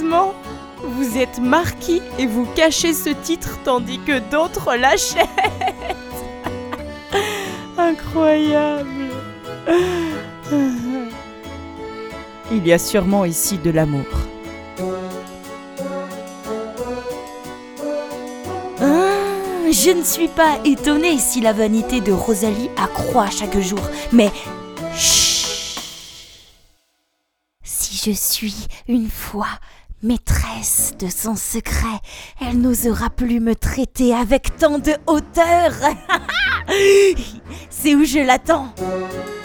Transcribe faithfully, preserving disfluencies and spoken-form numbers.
Sérieusement ? Vous êtes marquis et vous cachez ce titre tandis que d'autres l'achètent. Incroyable. Il y a sûrement ici de l'amour. Ah, je ne suis pas étonnée si la vanité de Rosalie accroît chaque jour. Mais chut, si je suis une fois maîtresse de son secret, elle n'osera plus me traiter avec tant de hauteur. C'est où je l'attends.